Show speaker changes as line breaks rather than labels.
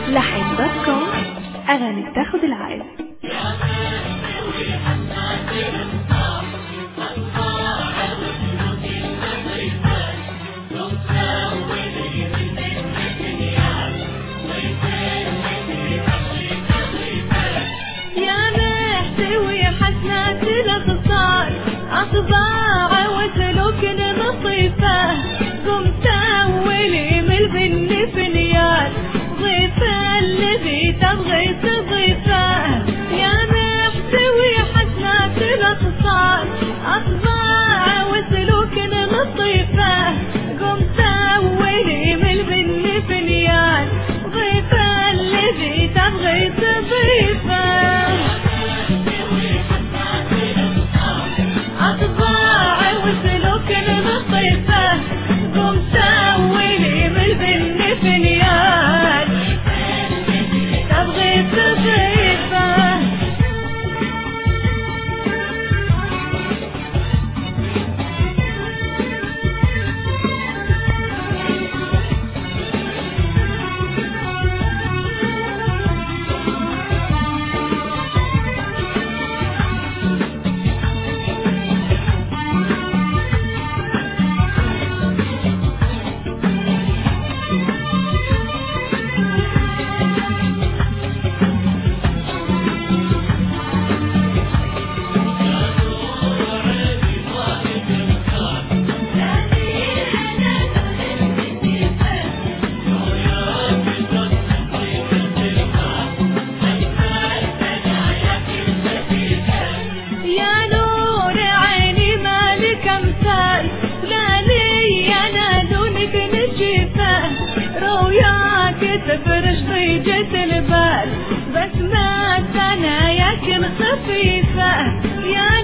لحن.com أغاني بتاخد العقل.
أطباع وسلوك لطيفة قم سولي من البن فنيان ضيفة الذي تبغي تضيفه يا محتوي حسنات الأخصار أطباع وسلوك لطيفة قم سولي من البن فنيان ضيفة الذي تبغي تضيفه تفرش ضيجة البال بس ما ثناياك خفيفة يا